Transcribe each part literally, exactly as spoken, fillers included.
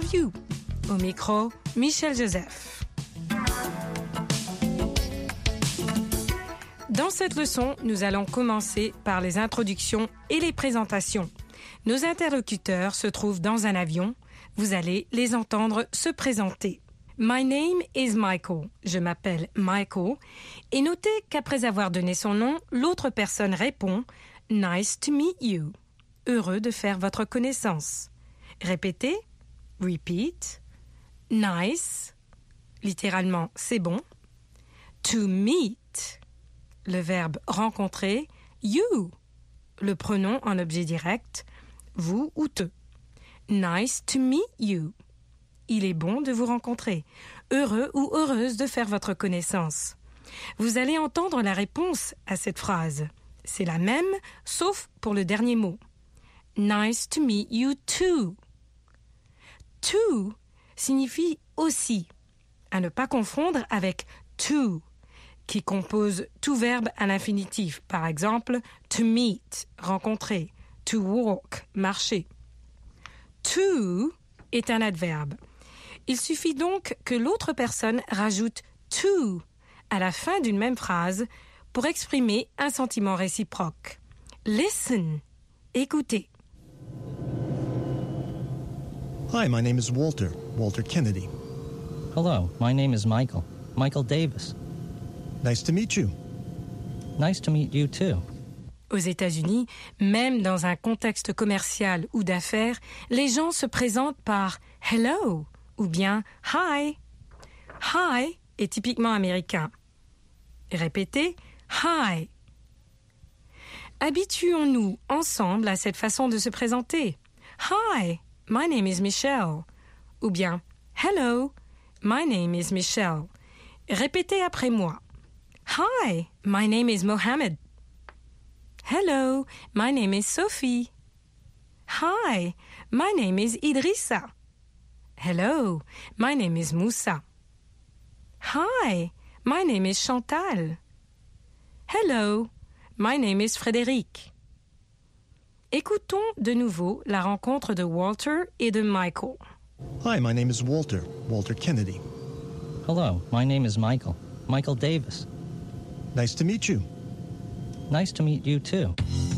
You. Au micro, Michel Joseph. Dans cette leçon, nous allons commencer par les introductions et les présentations. Nos interlocuteurs se trouvent dans un avion. Vous allez les entendre se présenter. My name is Michael. Je m'appelle Michael. Et notez qu'après avoir donné son nom, l'autre personne répond « Nice to meet you ». Heureux de faire votre connaissance. Répétez. Repeat. Nice. Littéralement, c'est bon. To meet. Le verbe rencontrer. You. Le pronom en objet direct. Vous ou te. Nice to meet you. Il est bon de vous rencontrer. Heureux ou heureuse de faire votre connaissance. Vous allez entendre la réponse à cette phrase. C'est la même, sauf pour le dernier mot. Nice to meet you too. To signifie aussi, à ne pas confondre avec to, qui compose tout verbe à l'infinitif. Par exemple, to meet, rencontrer, to walk, marcher. To est un adverbe. Il suffit donc que l'autre personne rajoute to à la fin d'une même phrase pour exprimer un sentiment réciproque. Listen, écoutez. Hi, my name is Walter, Walter Kennedy. Hello, my name is Michael, Michael Davis. Nice to meet you. Nice to meet you too. Aux États-Unis, même dans un contexte commercial ou d'affaires, les gens se présentent par « hello » ou bien « hi ». « Hi » est typiquement américain. Répétez « hi ». Habituons-nous ensemble à cette façon de se présenter. « Hi, my name is Michelle » ou bien « hello, my name is Michelle ». Répétez après moi. « Hi, my name is Mohammed ». Hello, my name is Sophie. Hi, my name is Idrissa. Hello, my name is Moussa. Hi, my name is Chantal. Hello, my name is Frédéric. Écoutons de nouveau la rencontre de Walter et de Michael. Hi, my name is Walter, Walter Kennedy. Hello, my name is Michael, Michael Davis. Nice to meet you. Nice to meet you too.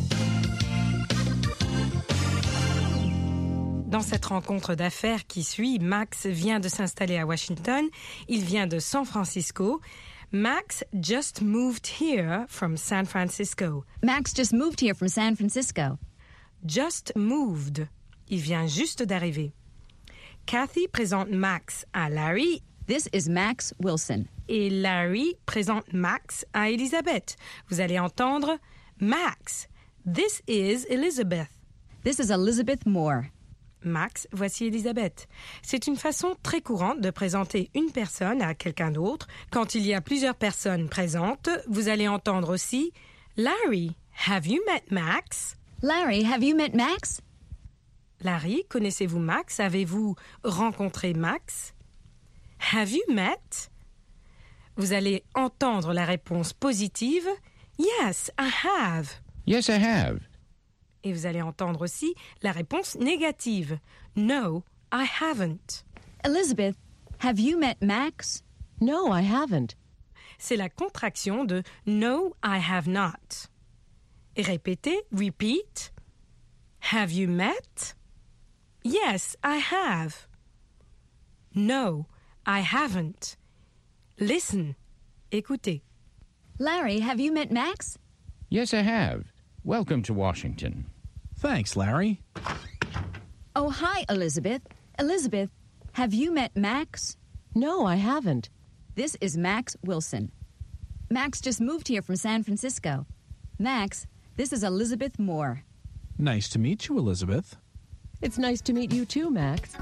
Dans cette rencontre d'affaires qui suit, Max vient de s'installer à Washington. Il vient de San Francisco. Max just moved here from San Francisco. Max just moved here from San Francisco. Just moved. Il vient juste d'arriver. Kathy présente Max à Larry. This is Max Wilson. Et Larry présente Max à Elizabeth. Vous allez entendre Max. This is Elizabeth. This is Elizabeth Moore. Max, voici Elizabeth. C'est une façon très courante de présenter une personne à quelqu'un d'autre. Quand il y a plusieurs personnes présentes, vous allez entendre aussi Larry, have you met Max? Larry, have you met Max? Larry, connaissez-vous Max? Avez-vous rencontré Max? Have you met? Vous allez entendre la réponse positive. Yes, I have. Yes, I have. Et vous allez entendre aussi la réponse négative. No, I haven't. Elizabeth, have you met Max? No, I haven't. C'est la contraction de No, I have not. Et répétez, repeat. Have you met? Yes, I have. No, I haven't. Listen. Écoutez. Larry, have you met Max? Yes, I have. Welcome to Washington. Thanks, Larry. Oh, hi, Elizabeth. Elizabeth, have you met Max? No, I haven't. This is Max Wilson. Max just moved here from San Francisco. Max, this is Elizabeth Moore. Nice to meet you, Elizabeth. It's nice to meet you too, Max.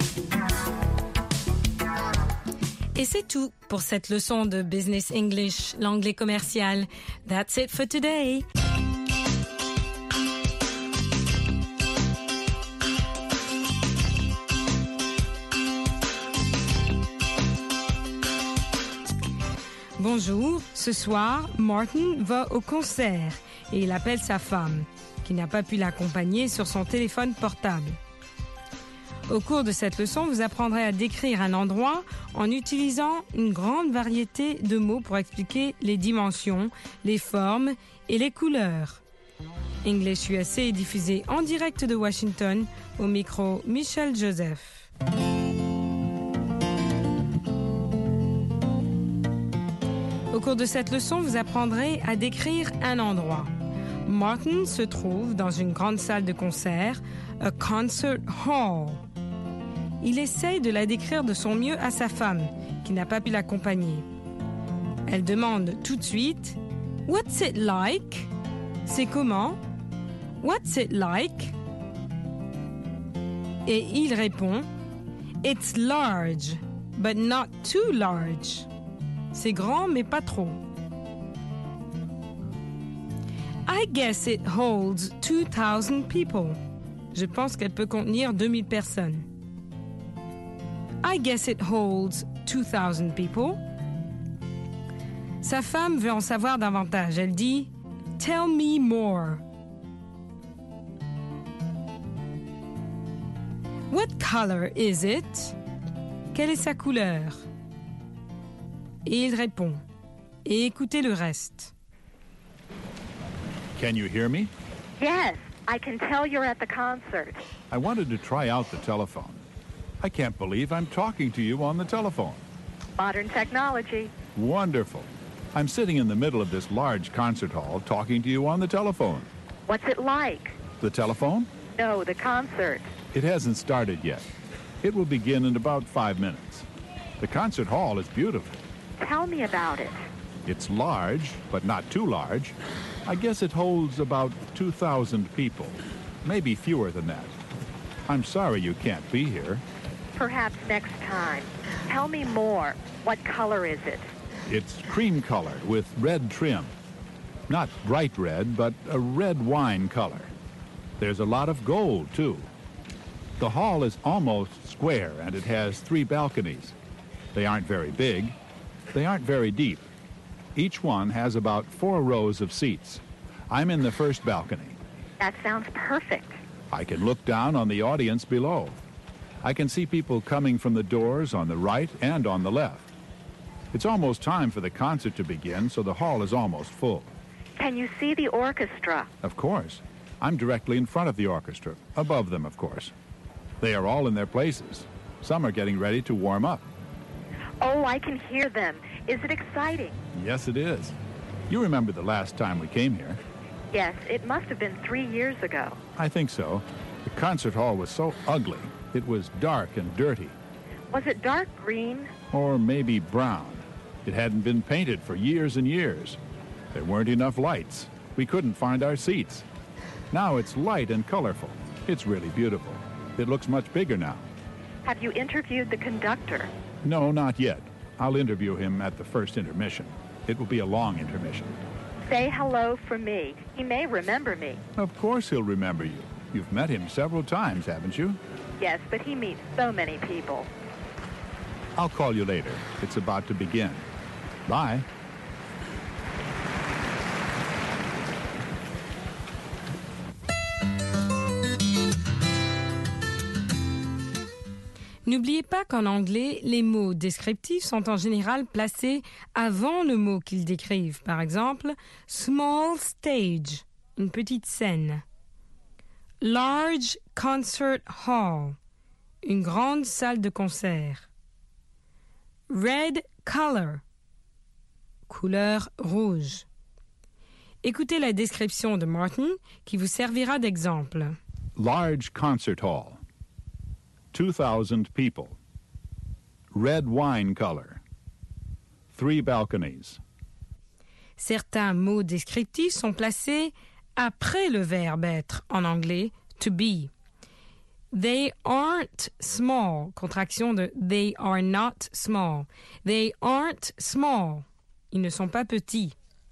Et c'est tout pour cette leçon de Business English, l'anglais commercial. That's it for today. Bonjour, ce soir, Martin va au concert et il appelle sa femme, qui n'a pas pu l'accompagner sur son téléphone portable. Au cours de cette leçon, vous apprendrez à décrire un endroit en utilisant une grande variété de mots pour expliquer les dimensions, les formes et les couleurs. English U S A est diffusé en direct de Washington, au micro Michel Joseph. Au cours de cette leçon, vous apprendrez à décrire un endroit. Martin se trouve dans une grande salle de concert, a concert hall. Il essaye de la décrire de son mieux à sa femme, qui n'a pas pu l'accompagner. Elle demande tout de suite « What's it like ?» C'est comment? « What's it like ?» Et il répond « It's large, but not too large. » C'est grand, mais pas trop. I guess it holds two thousand people. Je pense qu'elle peut contenir deux mille personnes. I guess it holds two thousand people. Sa femme veut en savoir davantage. Elle dit « Tell me more. » What color is it? Quelle est sa couleur? Et il répond. Et écoutez le reste. Can you hear me? Yes, I can tell you're at the concert. I wanted to try out the telephone. I can't believe I'm talking to you on the telephone. Modern technology. Wonderful. I'm sitting in the middle of this large concert hall talking to you on the telephone. What's it like? The telephone? No, the concert. It hasn't started yet. It will begin in about five minutes. The concert hall is beautiful. Tell me about it. It's large, but not too large. I guess it holds about two thousand people, maybe fewer than that. I'm sorry you can't be here. Perhaps next time. Tell me more. What color is it? It's cream colored with red trim. Not bright red, but a red wine color. There's a lot of gold, too. The hall is almost square, and it has three balconies. They aren't very big. They aren't very deep. Each one has about four rows of seats. I'm in the first balcony. That sounds perfect. I can look down on the audience below. I can see people coming from the doors on the right and on the left. It's almost time for the concert to begin, so the hall is almost full. Can you see the orchestra? Of course. I'm directly in front of the orchestra, above them, of course. They are all in their places. Some are getting ready to warm up. Oh, I can hear them. Is it exciting? Yes, it is. You remember the last time we came here? Yes, it must have been three years ago. I think so. The concert hall was so ugly. It was dark and dirty. Was it dark green? Or maybe brown. It hadn't been painted for years and years. There weren't enough lights. We couldn't find our seats. Now it's light and colorful. It's really beautiful. It looks much bigger now. Have you interviewed the conductor? No, not yet. I'll interview him at the first intermission. It will be a long intermission. Say hello from me. He may remember me. Of course he'll remember you. You've met him several times, haven't you? Yes, but he meets so many people. I'll call you later. It's about to begin. Bye. N'oubliez pas qu'en anglais, les mots descriptifs sont en général placés avant le mot qu'ils décrivent. Par exemple, small stage, une petite scène. Large concert hall, une grande salle de concert. Red color, couleur rouge. Écoutez la description de Martin qui vous servira d'exemple. Large concert hall. two thousand people. Red wine color. Three balconies. Certains mots descriptifs sont placés après le verbe être en anglais to be. They aren't small, contraction de they are not small. They aren't small. Ils ne sont pas petits.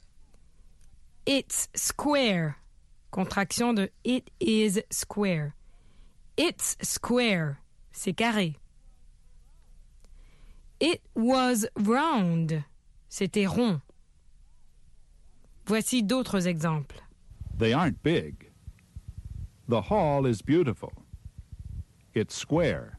It's square, contraction de it is square. It's square. C'est carré. It was round. C'était rond. Voici d'autres exemples. They aren't big. The hall is beautiful. It's square.